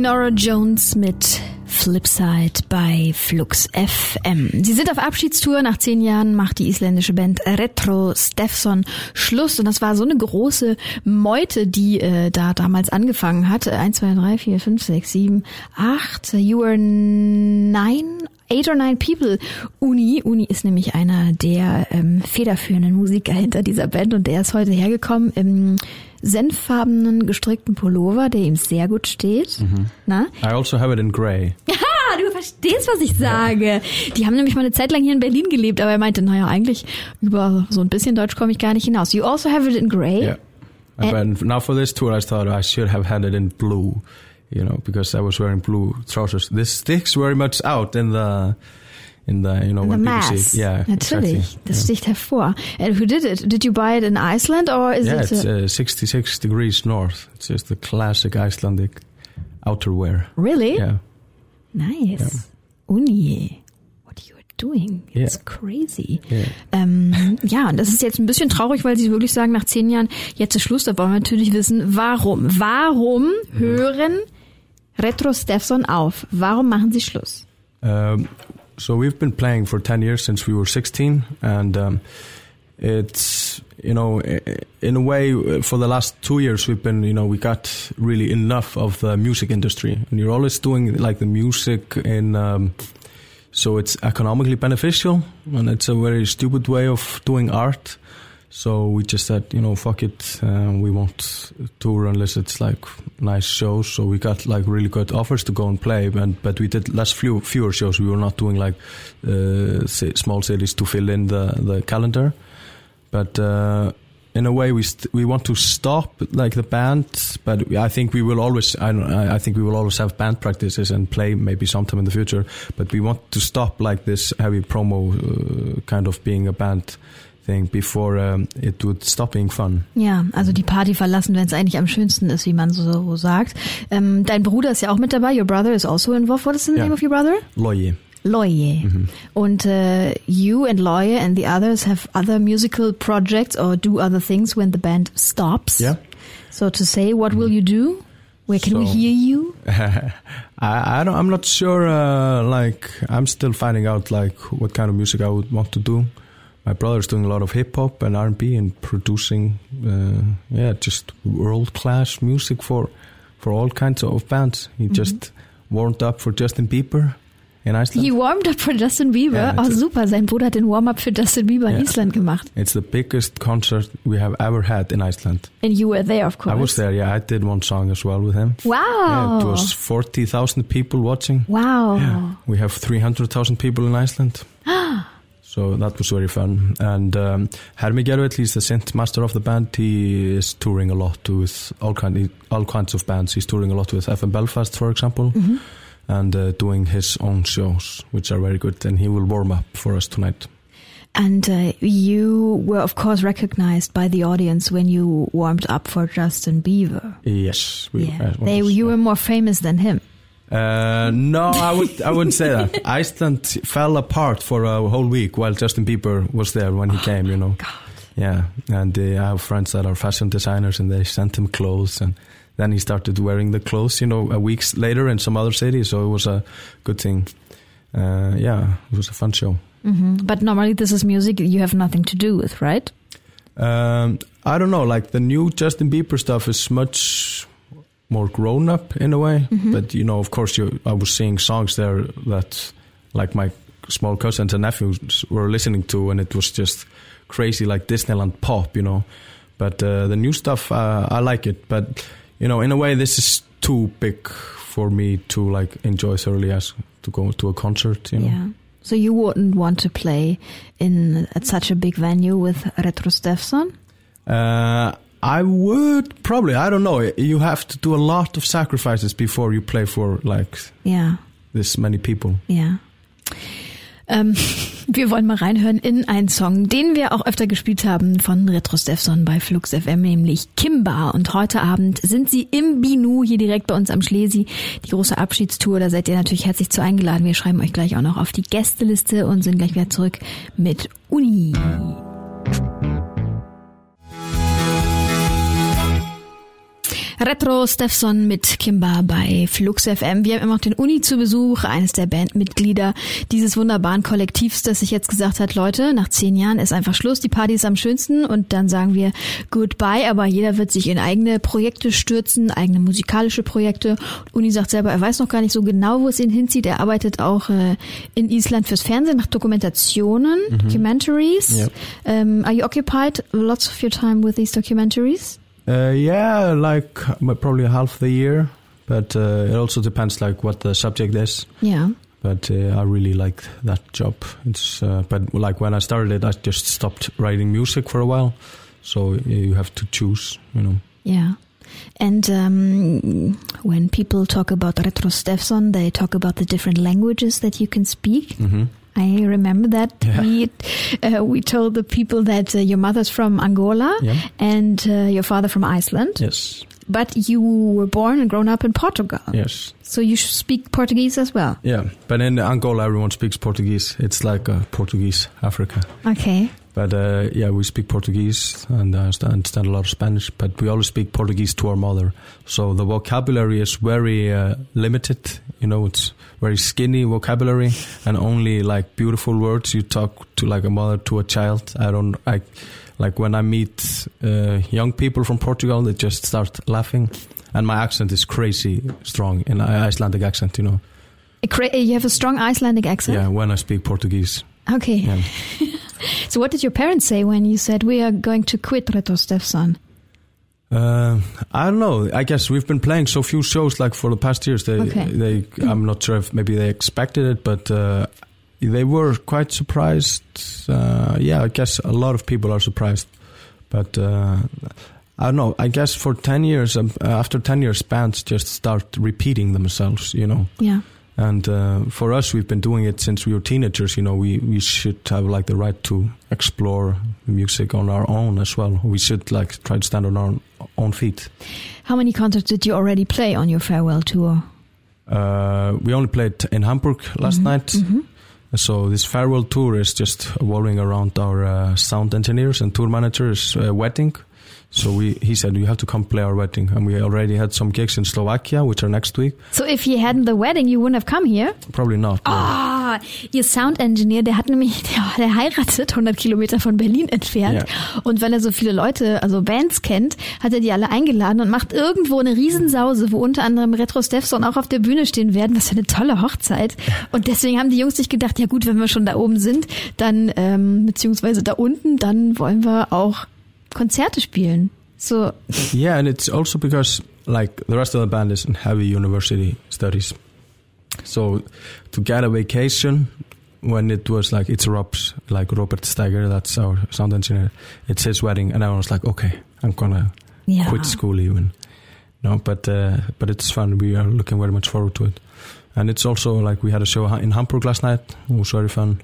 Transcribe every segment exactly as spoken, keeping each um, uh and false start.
Norah Jones mit Flipside bei Flux F M. Sie sind auf Abschiedstour. Nach zehn Jahren macht die isländische Band Retro Stefson Schluss. Und das war so eine große Meute, die äh, da damals angefangen hat. eins, zwei, drei, vier, fünf, sechs, sieben, acht. You were nine, eight or nine people. Uni. Uni ist nämlich einer der ähm, federführenden Musiker hinter dieser Band. Und der ist heute hergekommen im senffarbenen gestrickten Pullover, der ihm sehr gut steht. Mhm. Na? I also have it in grey. Aha, du verstehst, was ich sage. Ja. Die haben nämlich mal eine Zeit lang hier in Berlin gelebt, aber er meinte, naja, eigentlich über so ein bisschen Deutsch komme ich gar nicht hinaus. You also have it in grey? Yeah. And now for this tour I thought I should have had it in blue, you know, because I was wearing blue trousers. This sticks very much out in the... In the, you know, in when the people mass. see it. Yeah, natürlich. Exactly. Das yeah. sticht hervor. And who did it? Did you buy it in Iceland or is yeah, it? Yeah, it's a... uh, sixty-six degrees north. It's just the classic Icelandic outerwear. Really? Yeah. Nice. Yeah. Uni. What are you doing? It's yeah. crazy. Yeah. Ähm, ja, und das ist jetzt ein bisschen traurig, weil sie wirklich sagen, nach zehn Jahren, jetzt ist Schluss, da wollen wir natürlich wissen, warum? Warum mhm. hören Retro Stefson auf? Warum machen sie Schluss? Um, So we've been playing for ten years since we were sixteen, and um, it's, you know, in a way, for the last two years we've been, you know, we got really enough of the music industry, and you're always doing like the music in, um, so it's economically beneficial, and it's a very stupid way of doing art. So we just said, you know, fuck it, uh, we won't tour unless it's like nice shows. So we got like really good offers to go and play, and but we did less few, fewer shows. We were not doing like uh, small cities to fill in the, the calendar. But uh, in a way, we st- we want to stop like the band. But I think we will always, I, I think we will always have band practices and play maybe sometime in the future. But we want to stop like this heavy promo uh, kind of being a band thing before um, it would stop being fun. Ja, also die Party verlassen, wenn es eigentlich am schönsten ist, wie man so sagt. Ähm, dein Bruder ist ja auch mit dabei. Your brother is also involved. What is the yeah. name of your brother? Loye. Loye. Mm-hmm. Und uh, you and Loye and the others have other musical projects or do other things when the band stops. Yeah. So to say, what mm-hmm. will you do? Where can so, we hear you? I, I don't, I'm not sure. Uh, like I'm still finding out like what kind of music I would want to do. My brother's doing a lot of hip hop and R and B and producing, uh, yeah, just world class music for for all kinds of bands. He mm-hmm. just warmed up for Justin Bieber in Iceland. He warmed up for Justin Bieber? Yeah, oh, super. Sein Bruder hat den Warm-up für Justin Bieber in yeah. Island gemacht. It's the biggest concert we have ever had in Iceland. And you were there, of course. I was there, yeah. I did one song as well with him. Wow. Yeah, it was forty thousand people watching. Wow. Yeah. We have three hundred thousand people in Iceland. So that was very fun. And um, Hermi Gervill, he's the synth master of the band. He is touring a lot with all, kind, all kinds of bands. He's touring a lot with F M Belfast, for example, mm-hmm. and uh, doing his own shows, which are very good. And he will warm up for us tonight. And uh, you were, of course, recognized by the audience when you warmed up for Justin Bieber. Yes. We, yeah. uh, they, you were more famous than him. Uh, no, I would I wouldn't say that. Iceland fell apart for a whole week while Justin Bieber was there when he oh came, you know. God. Yeah, and uh, I have friends that are fashion designers and they sent him clothes, and then he started wearing the clothes, you know, a week later in some other city, so it was a good thing. Uh, yeah, it was a fun show. Mm-hmm. But normally this is music you have nothing to do with, right? Um, I don't know, like the new Justin Bieber stuff is much more grown up in a way, mm-hmm. but you know, of course, you, I was seeing songs there that like my small cousins and nephews were listening to, and it was just crazy, like Disneyland pop, you know. But uh, the new stuff, uh, I like it, but you know, in a way, this is too big for me to like enjoy thoroughly as to go to a concert, you know. Yeah. So you wouldn't want to play in at such a big venue with Retro Stefson? Uh, I would probably. I don't know. You have to do a lot of sacrifices before you play for like yeah. this many people. Ja. Ähm, wir wollen mal reinhören in einen Song, den wir auch öfter gespielt haben von Retro Stefson bei Flux F M, nämlich Kimba. Und heute Abend sind sie im Binu hier direkt bei uns am Schlesi. Die große Abschiedstour, da seid ihr natürlich herzlich zu eingeladen. Wir schreiben euch gleich auch noch auf die Gästeliste und sind gleich wieder zurück mit Uni. Retro Steffson mit Kimba bei Flux F M. Wir haben immer noch den Uni zu Besuch, eines der Bandmitglieder dieses wunderbaren Kollektivs, das sich jetzt gesagt hat, Leute, nach zehn Jahren ist einfach Schluss, die Party ist am schönsten und dann sagen wir Goodbye, aber jeder wird sich in eigene Projekte stürzen, eigene musikalische Projekte. Und Uni sagt selber, er weiß noch gar nicht so genau, wo es ihn hinzieht. Er arbeitet auch äh, in Island fürs Fernsehen, macht Dokumentationen, mhm. Documentaries. Yep. Um, are you occupied lots of your time with these documentaries? Uh, yeah, like probably half the year, but uh, it also depends like what the subject is. Yeah. But uh, I really like that job. It's uh, but like when I started it, I just stopped writing music for a while. So you have to choose, you know. Yeah. And um, when people talk about Retro Steffson, they talk about the different languages that you can speak. Mm-hmm. I remember that. Yeah. We uh, we told the people that uh, your mother's from Angola yeah. and uh, your father from Iceland. Yes. But you were born and grown up in Portugal. Yes. So you should speak Portuguese as well. Yeah, but in Angola everyone speaks Portuguese. It's like uh, Portuguese Africa. Okay. But uh, yeah, we speak Portuguese and I understand a lot of Spanish, but we always speak Portuguese to our mother. So the vocabulary is very uh, limited, you know, it's very skinny vocabulary and only like beautiful words you talk to like a mother to a child. I don't, I, like when I meet uh, young people from Portugal, they just start laughing and my accent is crazy strong, in Icelandic accent, you know. You have a strong Icelandic accent? Yeah, when I speak Portuguese. Okay. Yeah. So what did your parents say when you said we are going to quit Retro Steffson? Uh, I don't know. I guess we've been playing so few shows like for the past years. They, okay. they, I'm not sure if maybe they expected it, but uh, they were quite surprised. Uh, yeah, I guess a lot of people are surprised. But uh, I don't know. I guess for ten years, um, after ten years, bands just start repeating themselves, you know. Yeah. And uh, for us, we've been doing it since we were teenagers. You know, we, we should have like the right to explore music on our own as well. We should like try to stand on our own feet. How many concerts did you already play on your farewell tour? Uh, we only played in Hamburg last mm-hmm. night. Mm-hmm. So this farewell tour is just revolving around our uh, sound engineers and tour managers' uh, wedding. So we, he said, you have to come play our wedding. And we already had some gigs in Slovakia, which are next week. So if you hadn't the wedding, you wouldn't have come here? Probably not. Ah, no. Ihr Sound Engineer, der hat nämlich, der, der heiratet hundert Kilometer von Berlin entfernt. Yeah. Und weil er so viele Leute, also Bands kennt, hat er die alle eingeladen und macht irgendwo eine Riesensause, wo unter anderem Retro Steffson auch auf der Bühne stehen werden. Was für eine tolle Hochzeit. Und deswegen haben die Jungs sich gedacht, ja gut, wenn wir schon da oben sind, dann, ähm, beziehungsweise da unten, dann wollen wir auch Konzerte spielen. So yeah, and it's also because like the rest of the band is in heavy university studies. So to get a vacation when it was like it's Rob's, like Robert Steiger, that's our sound engineer, it's his wedding, and I was like, okay, I'm gonna yeah. quit school even. No, but uh, but it's fun. We are looking very much forward to it, and it's also like we had a show in Hamburg last night. It was very fun.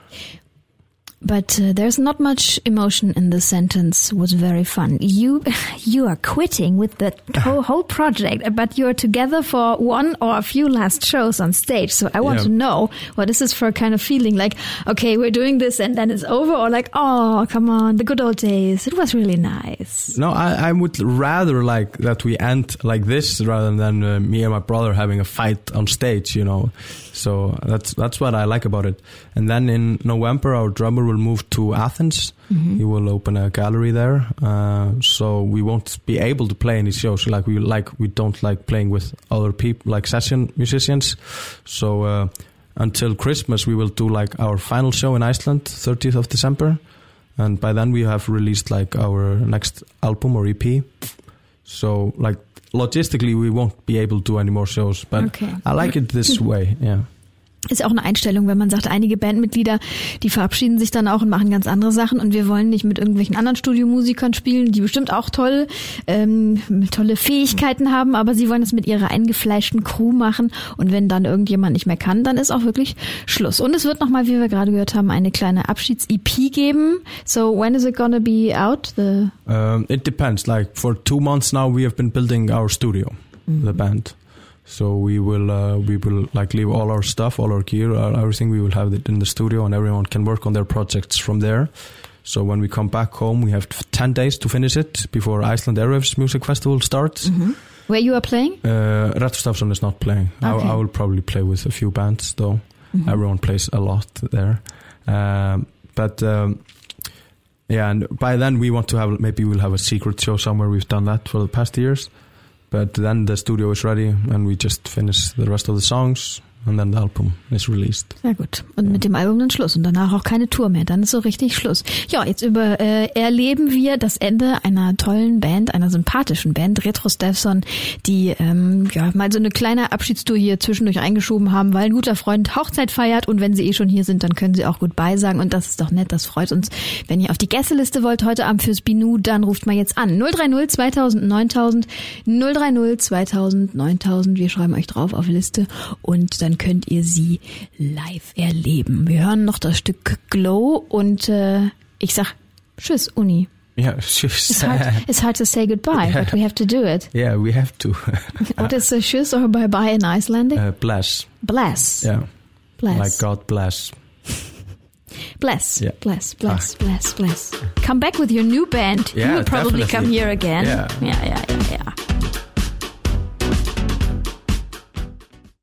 But uh, there's not much emotion in the sentence, was very fun. You you are quitting with the whole, whole project, but you're together for one or a few last shows on stage. So I want yeah. to know, what is this for a kind of feeling? Like, okay, we're doing this and then it's over, or like, oh, come on, the good old days. It was really nice. No, I, I would rather like that we end like this rather than uh, me and my brother having a fight on stage, you know. So that's that's what I like about it. And then in November, our drummer will move to Athens. Mm-hmm. He will open a gallery there. Uh, so we won't be able to play any shows. Like we like we don't like playing with other people, like session musicians. So uh, until Christmas, we will do like our final show in Iceland, thirtieth of December, and by then we have released like our next album or E P. So like logistically, we won't be able to do any more shows, but okay. I like it this way, yeah. Ist auch eine Einstellung, wenn man sagt, einige Bandmitglieder, die verabschieden sich dann auch und machen ganz andere Sachen und wir wollen nicht mit irgendwelchen anderen Studiomusikern spielen, die bestimmt auch toll, ähm, tolle Fähigkeiten haben, aber sie wollen es mit ihrer eingefleischten Crew machen und wenn dann irgendjemand nicht mehr kann, dann ist auch wirklich Schluss. Und es wird nochmal, wie wir gerade gehört haben, eine kleine Abschieds-E P geben. So when is it gonna be out? The um, it depends. Like for two months now we have been building our studio, mm-hmm. the band. So we will uh, we will like leave all our stuff, all our gear, uh, everything. We will have it in the studio, and everyone can work on their projects from there. So when we come back home, we have ten days to finish it before Iceland Airwaves Music Festival starts. Mm-hmm. Where you are playing? Uh, Retro Steffson is not playing. Okay. I, I will probably play with a few bands, though. Mm-hmm. Everyone plays a lot there. Um, but um, yeah, and by then we want to have, maybe we'll have a secret show somewhere. We've done that for the past years. But then the studio is ready and we just finish the rest of the songs. And then the album is released. Sehr gut. Und mit dem Album dann Schluss. Und danach auch keine Tour mehr. Dann ist so richtig Schluss. Ja, jetzt über, äh, erleben wir das Ende einer tollen Band, einer sympathischen Band, Retro Steffson, die ähm, ja mal so eine kleine Abschiedstour hier zwischendurch eingeschoben haben, weil ein guter Freund Hochzeit feiert und wenn sie eh schon hier sind, dann können sie auch gut beisagen. Und das ist doch nett, das freut uns. Wenn ihr auf die Gästeliste wollt heute Abend fürs Binu, dann ruft mal jetzt an. null drei null zweitausend neuntausend, null drei null zweitausend neuntausend. Wir schreiben euch drauf auf Liste und dann könnt ihr sie live erleben. Wir hören noch das Stück Glow und äh, ich sag Tschüss, Uni. Yeah, tschüss. It's hard, it's hard to say goodbye, yeah. But we have to do it. Yeah, we have to. What is a tschüss or bye-bye in Icelandic? Uh, bless. Bless. Yeah. Bless. Like God bless. Bless, yeah. bless, bless, ah. bless, bless. Come back with your new band. Yeah, you will probably definitely. come here again. Yeah, yeah, yeah, yeah. yeah.